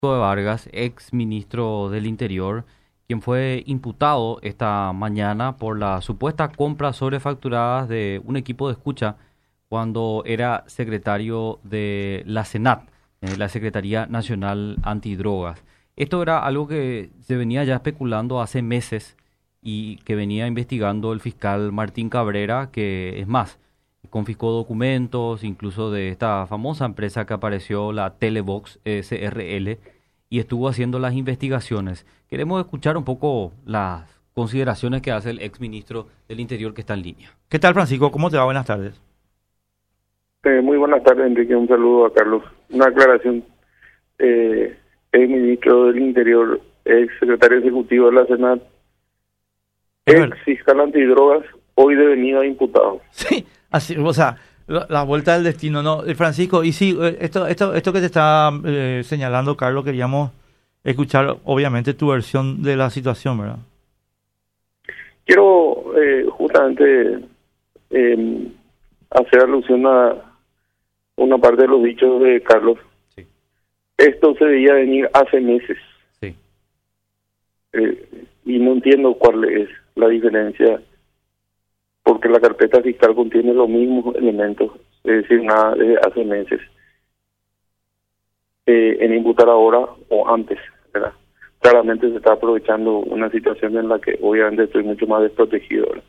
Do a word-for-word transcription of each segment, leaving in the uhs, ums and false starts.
de Vargas, ex ministro del Interior, quien fue imputado esta mañana por la supuesta compra sobrefacturadas de un equipo de escucha cuando era secretario de la SENAT, eh, la Secretaría Nacional Antidrogas. Esto era algo que se venía ya especulando hace meses y que venía investigando el fiscal Martín Cabrera, que es más, confiscó documentos, incluso de esta famosa empresa que apareció, la Telebox S R L, y estuvo haciendo las investigaciones. Queremos escuchar un poco las consideraciones que hace el exministro del Interior que está en línea. ¿Qué tal, Francisco? ¿Cómo te va? Buenas tardes. Eh, muy buenas tardes, Enrique. Un saludo a Carlos. Una aclaración. Eh, ex ministro del Interior, ex secretario ejecutivo de la SENAT, ex fiscal antidrogas, hoy devenido a imputado. Sí, así, o sea, la, la vuelta del destino, ¿no? Eh, Francisco, y sí, esto, esto, esto que te está eh, señalando, Carlos, queríamos escuchar, obviamente, tu versión de la situación, ¿verdad? Quiero eh, justamente eh, hacer alusión a una parte de los dichos de Carlos. Sí. Esto se veía venir hace meses. Sí. Eh, y no entiendo cuál es la diferencia, porque la carpeta fiscal contiene los mismos elementos, es decir, nada desde hace meses, eh, en imputar ahora o antes, ¿verdad? Claramente se está aprovechando una situación en la que obviamente estoy mucho más desprotegido, ¿verdad?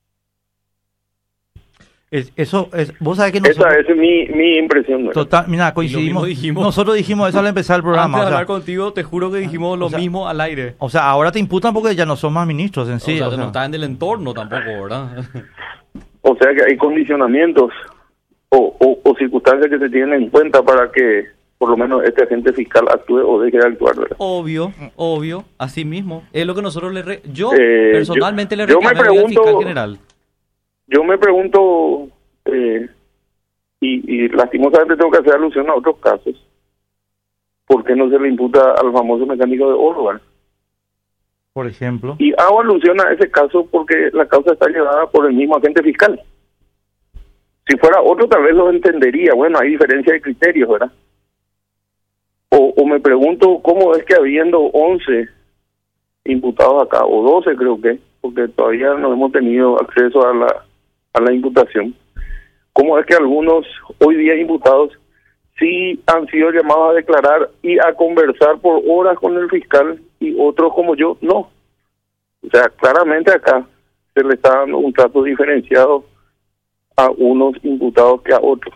Es, eso es, vos sabés que nosotros, esa es mi, mi impresión, ¿verdad? Total, mira, coincidimos, dijimos. Nosotros dijimos eso al empezar el programa. Antes de o sea, hablar contigo, te juro que dijimos lo o sea, mismo al aire. O sea, ahora te imputan porque ya no son más ministros en sí. O sea, o sea. no están en el entorno tampoco, ¿verdad? O sea que hay condicionamientos o, o, o circunstancias que se tienen en cuenta para que por lo menos este agente fiscal actúe o deje de actuar, ¿verdad? Obvio, obvio, así mismo. Es lo que nosotros le... Re... Yo Eh, personalmente yo- le yo me reclamé al fiscal pregunto- general. Yo me pregunto, eh, y, y lastimosamente tengo que hacer alusión a otros casos, ¿por qué no se le imputa al famoso mecánico de oro, ¿verdad? Por ejemplo. Y hago alusión a ese caso porque la causa está llevada por el mismo agente fiscal. Si fuera otro, tal vez lo entendería. Bueno, hay diferencia de criterios, ¿verdad? O, o me pregunto cómo es que habiendo once imputados acá, o doce creo que, porque todavía no hemos tenido acceso a la, a la imputación, cómo es que algunos hoy día imputados sí han sido llamados a declarar y a conversar por horas con el fiscal y otros como yo no. O sea, claramente acá se le está dando un trato diferenciado a unos imputados que a otros.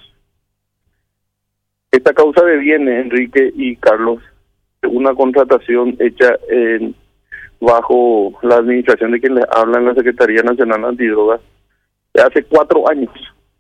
Esta causa deviene, Enrique y Carlos, de una contratación hecha en, bajo la administración de quien les habla en la Secretaría Nacional Antidrogas de hace cuatro años.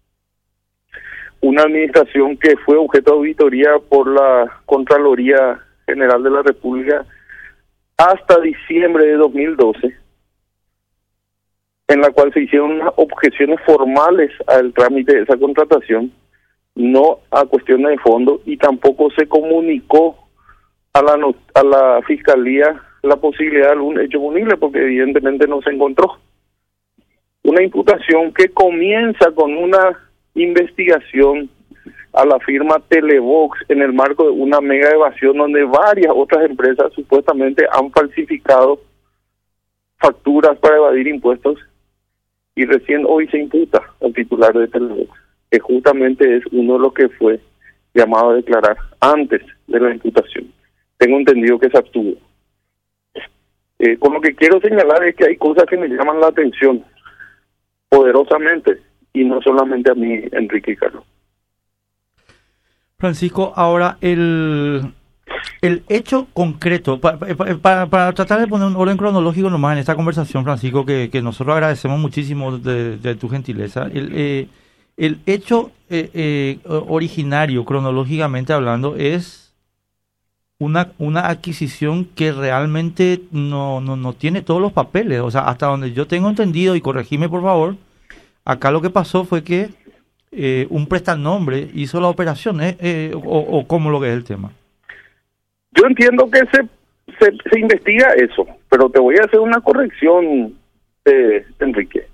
Una administración que fue objeto de auditoría por la Contraloría General de la República hasta diciembre de dos mil doce, en la cual se hicieron unas objeciones formales al trámite de esa contratación, no a cuestiones de fondo, y tampoco se comunicó a la no, a la Fiscalía la posibilidad de algún hecho punible, porque evidentemente no se encontró. Una imputación que comienza con una investigación a la firma Telebox en el marco de una mega evasión donde varias otras empresas supuestamente han falsificado facturas para evadir impuestos, y recién hoy se imputa al titular de Telebox, que justamente es uno de los que fue llamado a declarar antes de la imputación. Tengo entendido que se abstuvo. Eh, con lo que quiero señalar es que hay cosas que me llaman la atención poderosamente, y no solamente a mí, Enrique y Carlos. Francisco, ahora el, el hecho concreto, para, para, para tratar de poner un orden cronológico nomás en esta conversación, Francisco, que, que nosotros agradecemos muchísimo de, de tu gentileza, el, eh, el hecho eh, eh, originario, cronológicamente hablando, es una, una adquisición que realmente no, no, no tiene todos los papeles. O sea, hasta donde yo tengo entendido, y corregime por favor, acá lo que pasó fue que eh, un prestanombre hizo la operación, ¿eh? Eh, o, o cómo lo que es el tema. Yo entiendo que se, se, se investiga eso, pero te voy a hacer una corrección, eh, Enrique.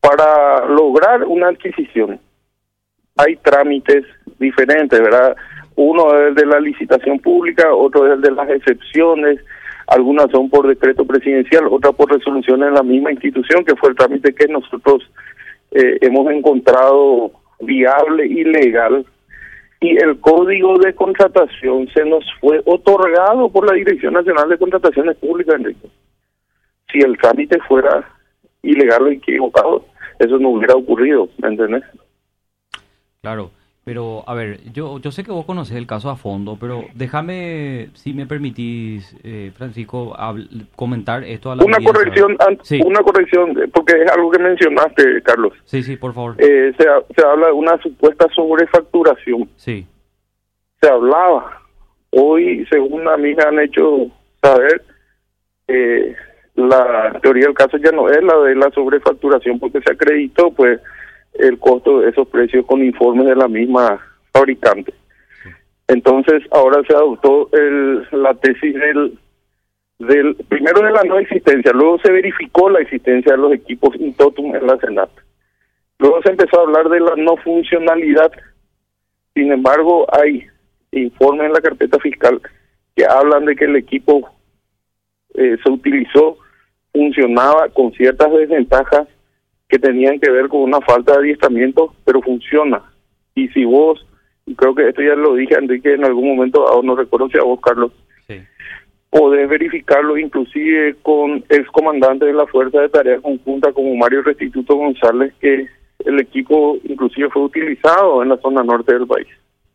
Para lograr una adquisición hay trámites diferentes, ¿verdad? Uno es el de la licitación pública, otro es el de las excepciones, algunas son por decreto presidencial, otras por resolución en la misma institución, que fue el trámite que nosotros eh, hemos encontrado viable y legal. Y el código de contratación se nos fue otorgado por la Dirección Nacional de Contrataciones Públicas, Enrique. Si el trámite fuera ilegal o equivocado, eso no hubiera ocurrido, ¿me entendés? Claro, pero a ver, yo yo sé que vos conocés el caso a fondo, pero déjame, si me permitís, eh, Francisco, comentar esto a la Una audiencia. corrección, sí. una corrección, porque es algo que mencionaste, Carlos. Sí, sí, por favor. Eh, se, se habla de una supuesta sobrefacturación. Sí. Se hablaba. Hoy, según a mí me han hecho saber, eh, la teoría del caso ya no es la de la sobrefacturación, porque se acreditó pues el costo de esos precios con informes de la misma fabricante. Sí. Entonces, ahora se adoptó el, la tesis del, del, primero de la no existencia, luego se verificó la existencia de los equipos in totum en la Senat. Luego se empezó a hablar de la no funcionalidad. Sin embargo, hay informes en la carpeta fiscal que hablan de que el equipo eh, se utilizó, funcionaba con ciertas desventajas que tenían que ver con una falta de adiestramiento, pero funciona. Y si vos, y creo que esto ya lo dije a Enrique en algún momento, no recuerdo si a vos, Carlos, sí. podés verificarlo inclusive con excomandantes de la Fuerza de Tarea Conjunta como Mario Restituto González, que el equipo inclusive fue utilizado en la zona norte del país.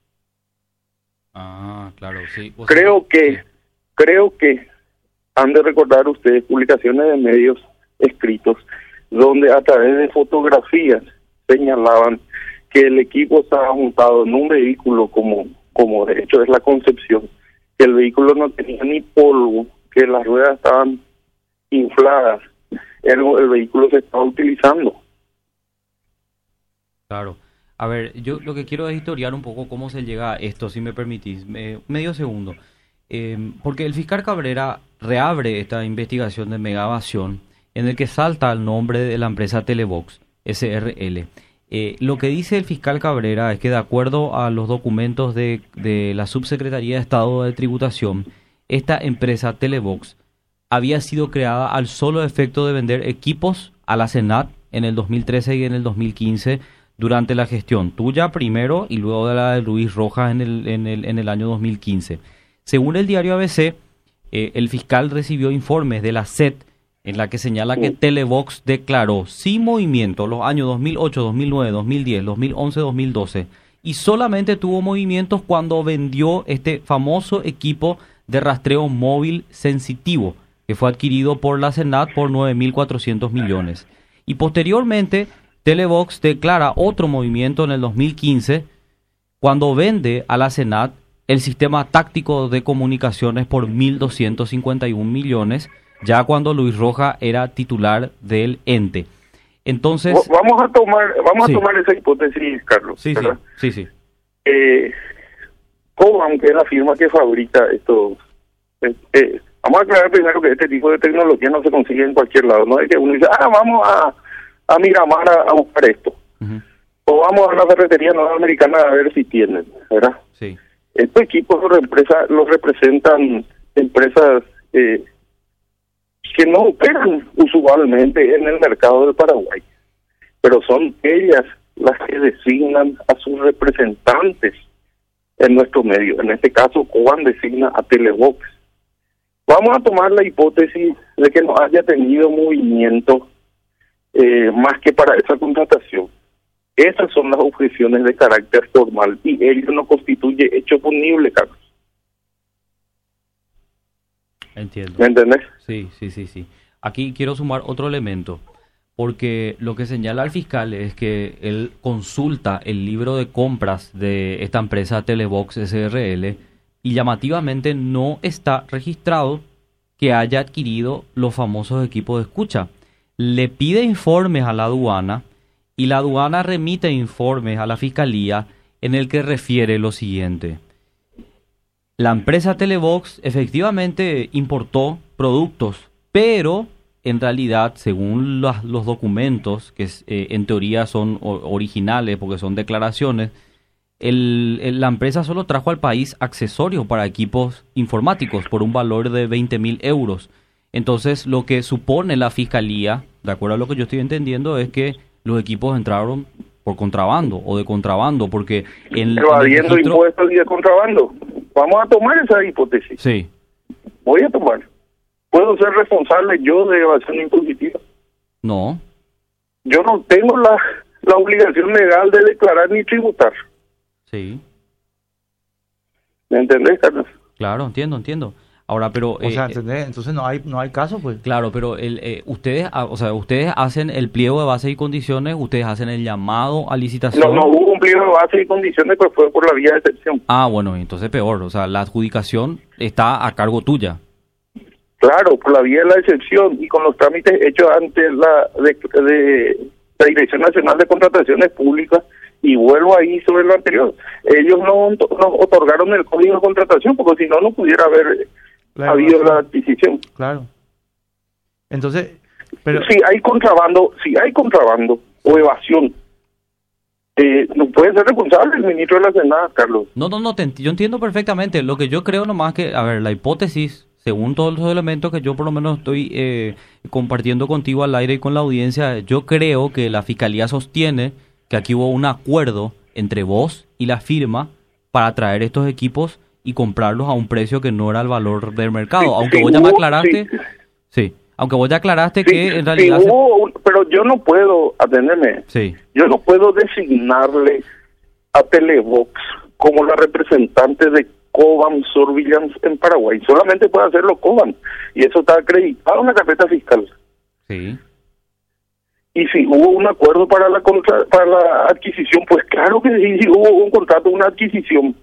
Ah, claro, sí. Creo que, sí. creo que han de recordar ustedes publicaciones de medios escritos donde a través de fotografías señalaban que el equipo estaba montado en un vehículo como, como de hecho es la concepción, que el vehículo no tenía ni polvo, que las ruedas estaban infladas, el, el vehículo se estaba utilizando. Claro. A ver, yo lo que quiero es historiar un poco cómo se llega a esto, si me permitís, eh, medio segundo. Eh, porque el fiscal Cabrera reabre esta investigación de megavación en el que salta el nombre de la empresa Televox, S R L. Eh, lo que dice el fiscal Cabrera es que de acuerdo a los documentos de, de la Subsecretaría de Estado de Tributación, esta empresa Televox había sido creada al solo efecto de vender equipos a la Senat en el dos mil trece y en el dos mil quince durante la gestión tuya primero y luego de la de Luis Rojas en el, en el, en el año dos mil quince. Según el diario A B C, eh, el fiscal recibió informes de la S E T en la que señala que Televox declaró sin movimiento los años dos mil ocho, dos mil nueve, dos mil diez, dos mil once, dos mil doce y solamente tuvo movimientos cuando vendió este famoso equipo de rastreo móvil sensitivo que fue adquirido por la Senat por nueve mil cuatrocientos millones. Y posteriormente Televox declara otro movimiento en el dos mil quince cuando vende a la Senat el sistema táctico de comunicaciones por mil doscientos cincuenta y un millones, ya cuando Luis Rojas era titular del ente. Entonces, vamos a tomar vamos sí. a tomar esa hipótesis, Carlos. Sí, ¿verdad? sí, sí, sí. Eh, Cobham, que es la firma que fabrica esto, eh, eh, vamos a aclarar primero que este tipo de tecnología no se consigue en cualquier lado. No es que uno dice, ah, vamos a, a Miramar a, a buscar esto. Uh-huh. O vamos a la ferretería norteamericana a ver si tienen, ¿verdad? Sí. Estos equipos los, empresa, los representan empresas eh, que no operan usualmente en el mercado del Paraguay, pero son ellas las que designan a sus representantes en nuestro medio. En este caso, Cobham designa a Televox. Vamos a tomar la hipótesis de que no haya tenido movimiento eh, más que para esa contratación. Esas son las objeciones de carácter formal y ello no constituye hecho punible, Carlos. Entiendo. ¿Me entendés? Sí, sí, sí, sí. Aquí quiero sumar otro elemento, porque lo que señala el fiscal es que él consulta el libro de compras de esta empresa Televox S R L y llamativamente no está registrado que haya adquirido los famosos equipos de escucha. Le pide informes a la aduana y la aduana remite informes a la fiscalía en el que refiere lo siguiente. La empresa Televox efectivamente importó productos, pero en realidad, según los, los documentos, que eh, en teoría son o, originales porque son declaraciones, el, el- la empresa solo trajo al país accesorios para equipos informáticos por un valor de veinte mil euros. Entonces, lo que supone la fiscalía, de acuerdo a lo que yo estoy entendiendo, es que los equipos entraron por contrabando o de contrabando, porque en, en el Evadiendo registro- impuestos y de contrabando. Vamos a tomar esa hipótesis. Sí, Voy a tomar. ¿Puedo ser responsable yo de evasión impositiva? no, Yo no tengo la, la obligación legal de declarar ni tributar. sí, ¿Me entendés, Carlos? claro, entiendo, entiendo. Ahora, pero... O sea, eh, ¿entendés? Entonces no hay no hay caso, pues. Claro, pero el, eh, ustedes, ah, o sea, ustedes hacen el pliego de bases y condiciones, ustedes hacen el llamado a licitación. No, no hubo cumplido de base y condiciones, pero fue por la vía de excepción. Ah, bueno, entonces peor, o sea, la adjudicación está a cargo tuya. Claro, por la vía de la excepción y con los trámites hechos ante la de, de la Dirección Nacional de Contrataciones Públicas. Y vuelvo ahí sobre lo anterior. Ellos no nos otorgaron el código de contratación porque si no, no pudiera haber Claro, habido claro. la adquisición. Claro. Entonces, pero Si hay contrabando, si hay contrabando o evasión, eh, no puede ser responsable el ministro de la Senada, Carlos. No, no, no, te ent- yo entiendo perfectamente. Lo que yo creo nomás que, a ver, la hipótesis, según todos los elementos que yo por lo menos estoy eh, compartiendo contigo al aire y con la audiencia, yo creo que la Fiscalía sostiene que aquí hubo un acuerdo entre vos y la firma para traer estos equipos y comprarlos a un precio que no era el valor del mercado. Sí, aunque sí vos ya me hubo, aclaraste, sí. sí, aunque vos ya aclaraste Sí, que en sí realidad... se- hubo un- pero yo no puedo, atenderme, Sí, yo no puedo designarle a Televox como la representante de Cobham Surveillance en Paraguay. Solamente puede hacerlo Cobham. Y eso está acreditado en la carpeta fiscal. sí. Y si hubo un acuerdo para la contra- para la adquisición, pues claro que sí, sí hubo un contrato, una adquisición.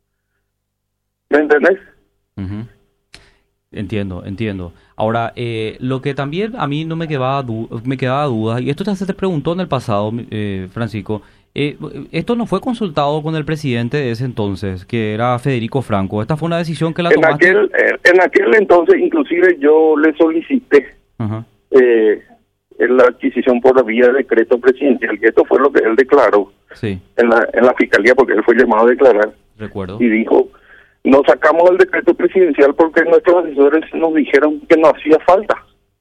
¿Me entendés? Ujú. Entiendo, entiendo. Ahora, eh, lo que también a mí no me quedaba, du- me quedaba duda, y esto ya se te preguntó en el pasado, mi- eh, Francisco, eh, esto no fue consultado con el presidente de ese entonces, que era Federico Franco. Esta fue una decisión que la En tomaste. aquel, eh, en aquel entonces, inclusive, yo le solicité Ajá, eh, la adquisición por la vía de decreto presidencial, que esto fue lo que él declaró sí, en la, en la fiscalía, porque él fue llamado a declarar, recuerdo. y dijo, no sacamos el decreto presidencial porque nuestros asesores nos dijeron que no hacía falta,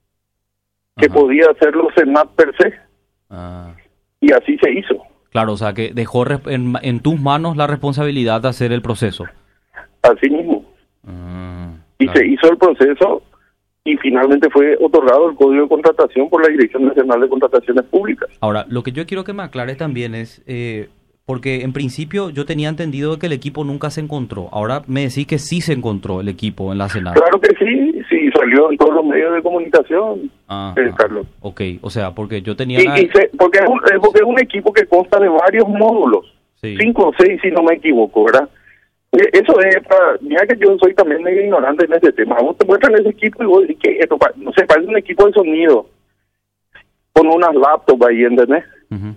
que Ajá. podía hacerlo Senat per se, Ah, y así se hizo. claro, o sea, que dejó res- en, en tus manos la responsabilidad de hacer el proceso. Así mismo. Ah, Y claro. se hizo el proceso y finalmente fue otorgado el Código de Contratación por la Dirección Nacional de Contrataciones Públicas. Ahora, lo que yo quiero que me aclares también es, eh, porque en principio yo tenía entendido que el equipo nunca se encontró. Ahora me decís que sí se encontró el equipo en la Senada. Claro que sí, sí, salió en todos los medios de comunicación, Ah, eh, ah, Carlos. ok, o sea, porque yo tenía... Y, la- y se- porque, es un, es porque es un equipo que consta de varios módulos, Sí. cinco o seis si no me equivoco, ¿verdad? Eh, Eso es para, mira que yo soy también medio ignorante en ese tema. Vos te muestran ese equipo y vos decís que esto, pa- no sé, parece un equipo de sonido con unas laptops ahí, ¿entendés? Ujú.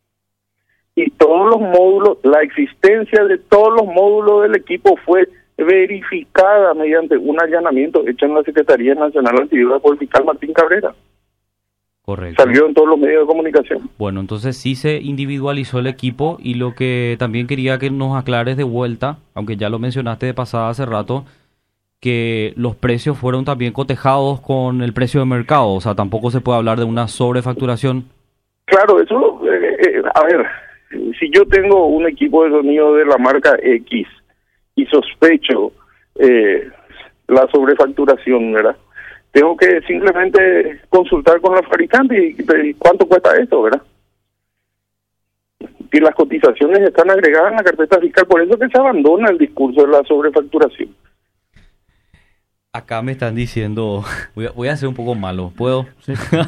Y todos los módulos, la existencia de todos los módulos del equipo fue verificada mediante un allanamiento hecho en la Secretaría Nacional Antidrogas por el fiscal Martín Cabrera. Correcto. Salió en todos los medios de comunicación. Bueno, entonces sí se individualizó el equipo y lo que también quería que nos aclares de vuelta, aunque ya lo mencionaste de pasada hace rato, que los precios fueron también cotejados con el precio de mercado, o sea, tampoco se puede hablar de una sobrefacturación. Claro, eso, eh, eh, a ver, si yo tengo un equipo de sonido de la marca X y sospecho eh, la sobrefacturación, ¿verdad? Tengo que simplemente consultar con la fabricante y pedir cuánto cuesta esto, ¿verdad? Y las cotizaciones están agregadas en la carpeta fiscal, por eso que se abandona el discurso de la sobrefacturación. Acá me están diciendo, voy a, voy a ser un poco malo, ¿puedo? Sí.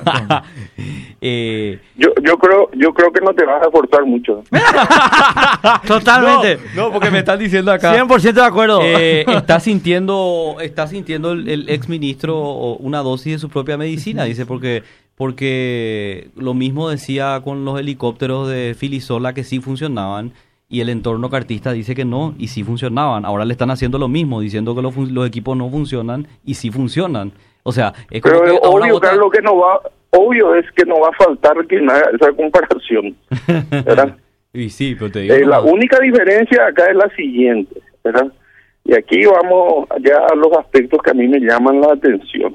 eh, Yo yo creo yo creo que no te vas a forzar mucho. Totalmente. No, no, porque me están diciendo acá. cien por ciento de acuerdo. Eh, está sintiendo, está sintiendo el, el ex ministro una dosis de su propia medicina, dice, porque porque lo mismo decía con los helicópteros de Filisola que sí funcionaban y el entorno cartista dice que no y sí funcionaban. Ahora le están haciendo lo mismo, diciendo que los, fun- los equipos no funcionan y sí funcionan. O sea, es como Pero que es ahora obvio, otra- Carlos, que no va, obvio es que no va a faltar quien haga esa comparación, ¿verdad? Y sí, pero te digo... Eh, no, la única diferencia acá es la siguiente, ¿verdad? Y aquí vamos ya a los aspectos que a mí me llaman la atención.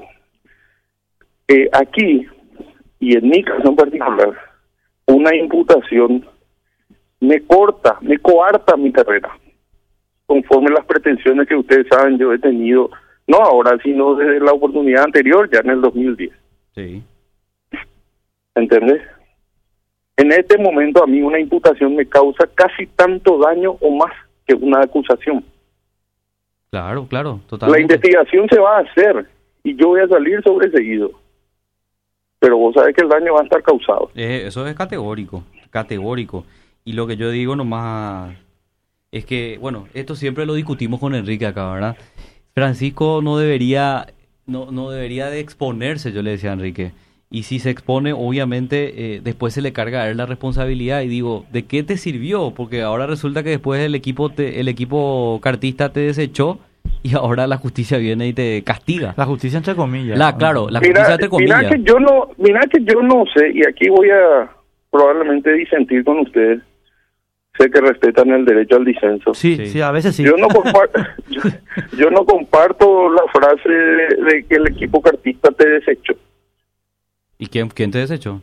Eh, aquí, y en mi caso en particular, una imputación me corta, me coarta mi carrera, conforme las pretensiones que ustedes saben yo he tenido, no ahora, sino desde la oportunidad anterior, ya en el dos mil diez. Sí. ¿Entendés? En este momento a mí una imputación me causa casi tanto daño o más que una acusación. Claro, claro, totalmente. La investigación se va a hacer y yo voy a salir sobreseído. Pero vos sabés que el daño va a estar causado. Eh, eso es categórico, categórico. Y lo que yo digo nomás es que, bueno, esto siempre lo discutimos con Enrique acá, ¿verdad? Francisco no debería, no, no debería de exponerse, yo le decía a Enrique. Y si se expone, obviamente, eh, después se le carga a él la responsabilidad. Y digo, ¿de qué te sirvió? Porque ahora resulta que después el equipo te, el equipo cartista te desechó y ahora la justicia viene y te castiga. La justicia entre comillas. La, claro, la mira, justicia entre comillas. Mira que yo no, mira que yo no sé, y aquí voy a probablemente disentir con ustedes. Sé que respetan el derecho al disenso. Sí, sí, sí, a veces sí. Yo no comparto, yo, yo no comparto la frase de, de que el equipo cartista te desechó. ¿Y quién, quién te desechó?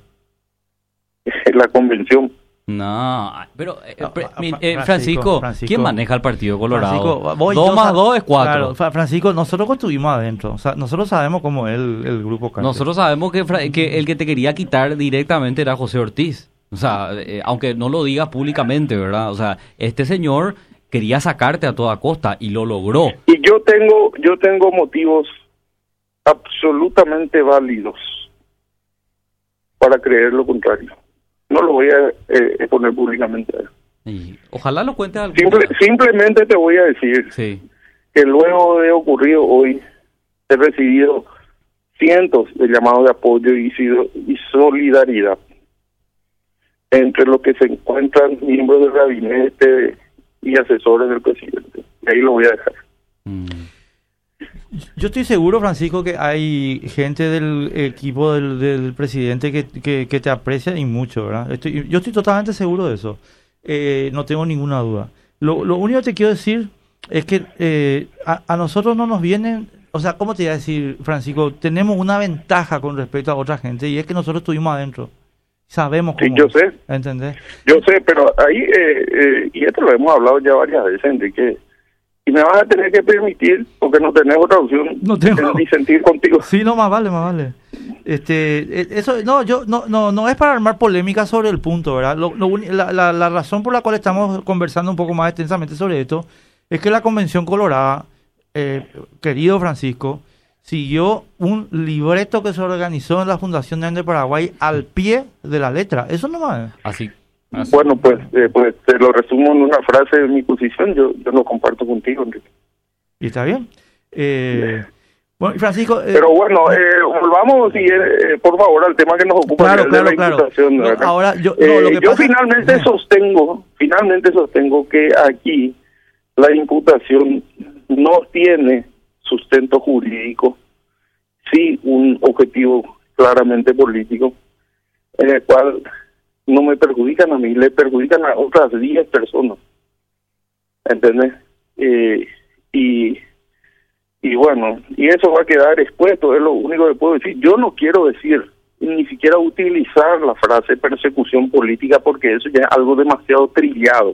La convención. No, pero eh, No, pre- Fra- mi- Fra- eh, Francisco, Francisco, Francisco. ¿quién maneja el Partido Colorado? Francisco, vos y dos yo más sa- dos es cuatro. Claro, Fra- Francisco, nosotros estuvimos adentro. O sea, nosotros sabemos cómo es el, el grupo cartista. Nosotros sabemos que, Fra- que el que te quería quitar directamente era José Ortiz. O sea, eh, aunque no lo digas públicamente, ¿verdad? O sea, este señor quería sacarte a toda costa y lo logró. Y yo tengo, yo tengo motivos absolutamente válidos para creer lo contrario. No lo voy a eh, exponer públicamente. Y ojalá lo cuente algún Simple, día. simplemente te voy a decir Sí. que luego de ocurrido hoy, he recibido cientos de llamados de apoyo y, sido- y solidaridad entre los que se encuentran miembros del gabinete y asesores del presidente. Y ahí lo voy a dejar. Mm. Yo estoy seguro, Francisco, que hay gente del equipo del, del presidente que, que, que te aprecia y mucho, ¿verdad? Estoy, yo estoy totalmente seguro de eso. Eh, no tengo ninguna duda. Lo, lo único que te quiero decir es que eh, a, a nosotros no nos vienen, o sea, ¿cómo te iba a decir, Francisco? Tenemos una ventaja con respecto a otra gente y es que nosotros estuvimos adentro. Sabemos cómo Sí, yo es, sé. ¿entendés? Yo sé, pero ahí, eh, eh, y esto lo hemos hablado ya varias veces, Enrique, y me vas a tener que permitir, porque no tenés otra opción, No tengo. de disentir contigo. Sí, no, más vale, más vale. Este, eh, eso, no, yo, no, no, no es para armar polémica sobre el punto, ¿verdad? Lo, lo uni- la, la, la razón por la cual estamos conversando un poco más extensamente sobre esto es que la Convención Colorada, eh, querido Francisco, siguió un libreto que se organizó en la Fundación de Ande Paraguay al pie de la letra. Eso nomás. Así. así. Bueno, pues, eh, pues te lo resumo en una frase de mi posición, yo, yo lo comparto contigo, Enrique. Y está bien. Eh, bueno, y Francisco... eh, Pero bueno, eh, volvamos, y, eh, por favor, al tema que nos ocupa, Claro, que es claro, de la claro. imputación, No, ¿verdad? ahora, yo, no, Eh, lo que yo pasa- finalmente Eh. sostengo, finalmente sostengo que aquí la imputación no tiene sustento jurídico, sí un objetivo claramente político, en el cual no me perjudican a mí, le perjudican a otras diez personas, ¿entendés? Eh, y y bueno, y eso va a quedar expuesto, es lo único que puedo decir. Yo no quiero decir, ni siquiera utilizar la frase persecución política, porque eso ya es algo demasiado trillado.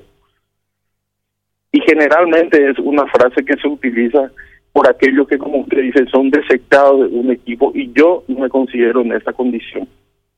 Y generalmente es una frase que se utiliza por aquellos que, como usted dice, son desechados de un equipo, y yo no me considero en esa condición.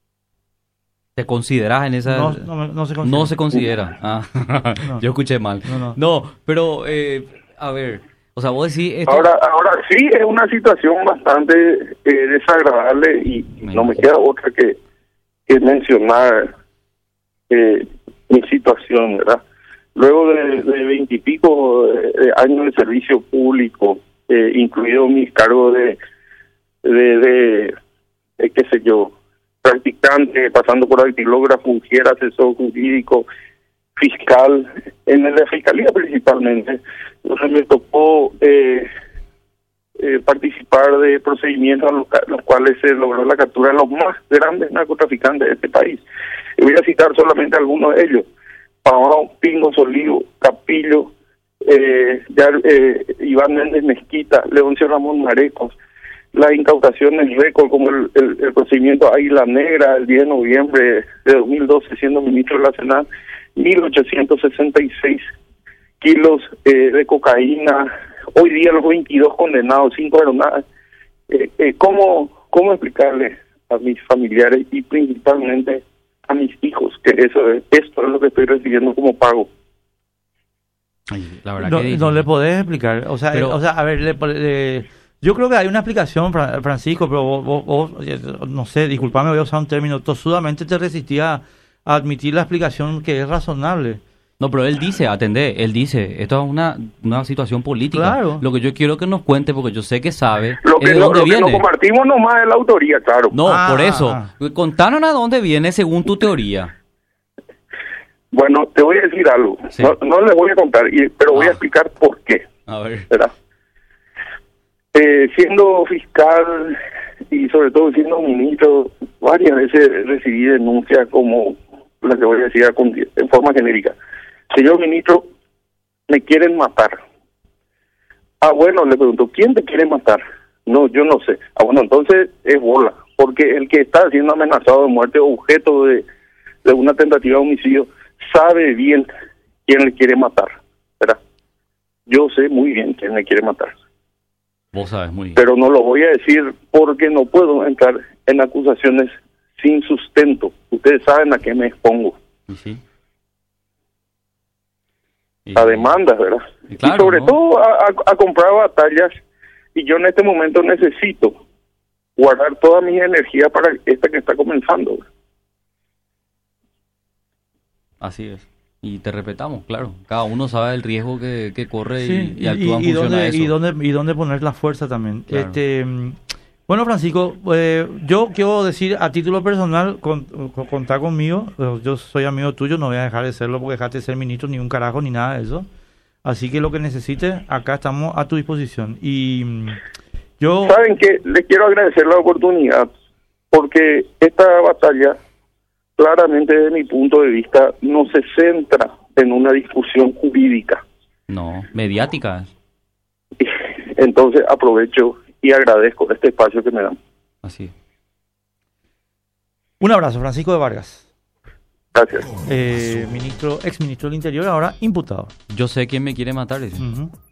¿Te consideras en esa...? No, no, no se considera. No se considera. Ah, No. yo escuché mal. No, no. No, pero, eh, a ver, o sea, vos decís... Esto... Ahora, ahora sí es una situación bastante eh, desagradable, y, y no me queda otra que, que mencionar eh, mi situación, ¿verdad? Luego de veintipico de, de años de servicio público, eh, incluido mis cargos de, de, de, de, qué sé yo, practicante, pasando por actilógrafo, mujer, asesor jurídico, fiscal, en la fiscalía principalmente, entonces me tocó eh, eh, participar de procedimientos en los, los cuales se logró la captura de los más grandes narcotraficantes de este país. Y voy a citar solamente algunos de ellos: Pavón, Pingo Solivo, Capillo, eh, ya, eh, Iván Méndez Mezquita, Leoncio Ramón Marecos, las incautaciones récord como el, el, el procedimiento Águila Negra el diez de noviembre de dos mil doce siendo ministro de la Senat, mil ochocientos sesenta y seis kilos eh, de cocaína, hoy día los veintidós condenados, cinco aeronaves. Eh, eh, ¿cómo, ¿Cómo explicarle a mis familiares y principalmente a mis hijos que eso es, esto es lo que estoy recibiendo como pago? Ay, la verdad No, que no le podés explicar, o sea, Pero- eh, o sea, a ver, le, le- yo creo que hay una explicación, Fra- Francisco, pero vos, vos- vos, eh, no sé, disculpame, voy a usar un término, tosudamente te resistía a admitir la explicación que es razonable. No, pero él dice, atendé, él dice, esto es una, una situación política. Claro. Lo que yo quiero que nos cuente, porque yo sé que sabe, Lo es que, de no, dónde lo que no viene. compartimos nomás es la autoría, claro. No, Ah, por eso. ah, Contanos a dónde viene según tu teoría. Bueno, te voy a decir algo. Sí. No, no les voy a contar, y, pero voy Ah. a explicar por qué. A ver. ¿Verdad? Eh, siendo fiscal y sobre todo siendo ministro, varias veces recibí denuncias como la que voy a decir a conti- en forma genérica. Señor ministro, me quieren matar. Ah, bueno, le pregunto, ¿quién te quiere matar? No, yo no sé. Ah, bueno, entonces es bola, porque el que está siendo amenazado de muerte, objeto de, de una tentativa de homicidio, sabe bien quién le quiere matar, ¿verdad? Yo sé muy bien quién le quiere matar, Vos sabes muy bien. pero no lo voy a decir porque no puedo entrar en acusaciones sin sustento. Ustedes saben a qué me expongo, ¿Y sí? Y- a demandas, ¿verdad? y claro, y sobre ¿no? todo a, a- a comprar batallas, y yo en este momento necesito guardar toda mi energía para esta que está comenzando. Así es. Y te respetamos, claro. Cada uno sabe el riesgo que, que corre y- sí, y, actúa en y, función a dónde, eso. y dónde y dónde poner la fuerza también. Claro. Este, mm, bueno, Francisco, eh, yo quiero decir a título personal, con, con- contar conmigo. eh, Yo soy amigo tuyo, no voy a dejar de serlo porque dejaste de ser ministro ni un carajo ni nada de eso. Así que lo que necesites, acá estamos a tu disposición. Y mm, yo, ¿Saben qué? Les quiero agradecer la oportunidad, porque esta batalla, claramente desde mi punto de vista, no se centra en una discusión jurídica. No, mediática. Entonces aprovecho y agradezco este espacio que me dan. Así es. un abrazo, Francisco de Vargas, Gracias. eh, ministro, ex ministro del Interior, ahora imputado. Yo sé quién me quiere matar. Dice. Ujú.